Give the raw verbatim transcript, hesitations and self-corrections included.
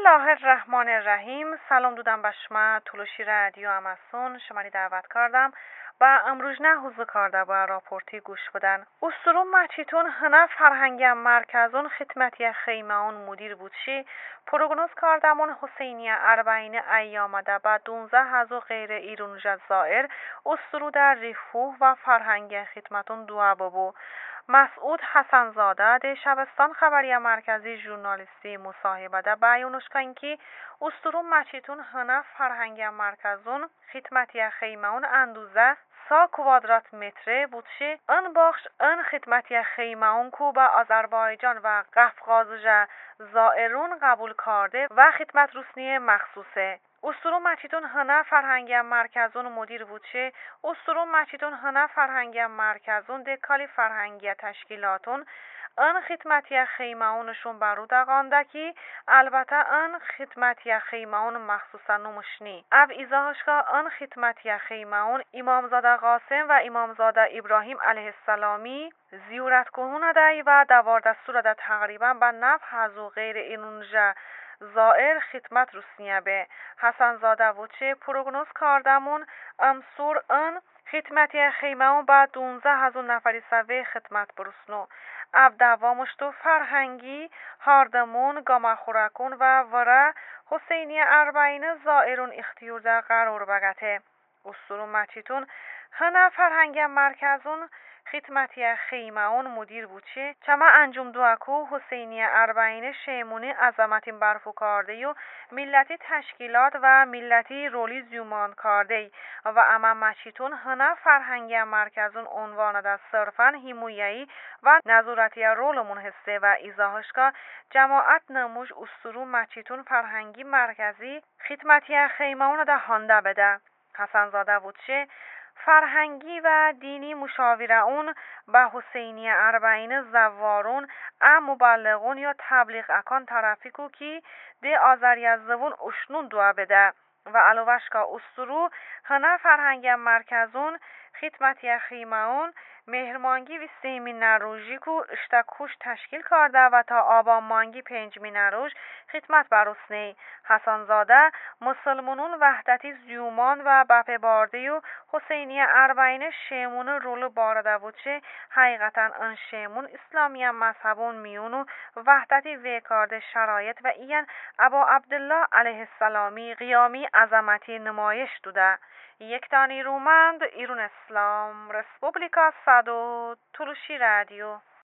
الله الرحمن الرحیم. سلام دودم بشما تلوشی رادیو اماسون شماری دعوت کردم و امروز نه حوزه کرده با راپورتی گوش بدن. استرون مچیتون هنه فرهنگی مرکزون خدمتی خیمهون مدیر بودشی پروگنوز کردمون حسینی اربعین ایامده با دونزه هزو غیر ایرون جزائر استرو در رفوه و فرهنگی خدمتون دعا ببو. مسعود حسنزاده ده شبستان خبری مرکزی ژورنالیستی مصاحبه ده بیانش کن که استرون مچیتون هنه فرهنگی مرکزون خدمتی خیمهون اندوزه سا کوادرات متره بودشه ان بخش ان خدمتی خیمهون کو با آذربایجان و قفقاز زائرون قبول کرده و خدمت روسنی مخصوصه. استرون مچیتون هنه فرهنگی مرکزون مدیر بودشه. استرون مچیتون هنه فرهنگی مرکزون ده کالی فرهنگی تشکیلاتون ان خدمتی خیمهونشون برو دقانده که البته ان خدمتی خیمهون مخصوصا نمشنی او ایزاهش که ان خدمتی خیمهون امامزاده قاسم و امامزاده ابراهیم علیه السلامی زیارت کنونه دای و دوار دستور ده تقریبا به نف هزو غیر اینونجا زائر خدمت روسنیه به حسن زاده وچه پروگنوز کردمون امسور ان خدمتی خیمهون با دونزه هزو نفری سوه خدمت برسنو او دوامش تو فرهنگی هاردمون گاما خورکون و وره حسینی اربعین زائرون اختیار ده قرار بگته. استرون مچیتون هنه فرهنگی مرکزون خدمتی خیمهون مدیر بودشه چما انجام دوکو حسینی اربعین شیمونی عظمتین برفو کرده و ملتی تشکیلات و ملتی رولی زیومان کرده و اما مچیتون هنه فرهنگی مرکزون عنوان ده صرفا حمایه‌ای و نظارتی رولمون هسته و ایزاهش که جماعت نموش استرون مچیتون فرهنگی مرکزی خدمتی خیمهون ده هنده بده. حسن زاده بودشه فرهنگی و دینی مشاوره اون به حسینی اربعین زوارون ام مبلغون یا تبلیغ اکان ترافیکو کی ده آذری زبون اشنون دعا بده و علاوهش که استرو هنه فرهنگی مرکزون خدمتی خیمهون مهرمانگی و سیمی نروژی کو اشتکوش تشکیل کرده و تا آبان مانگی پنجمی نروژ خدمت برسنی. حسن زاده مسلمانون وحدتی زیومان و بپه بارده و حسینی اربعین شیمون رول بارده بودشه حقیقتا ان شیمون اسلامی مذهبون میونو وحدتی ویکارده شرایط و این ابا عبدالله علیه السلامی قیامی عظمتی نمایش دوده. یک تانی رومند ایرون اسلام رسپوبلیکا صدو تلوشی رادیو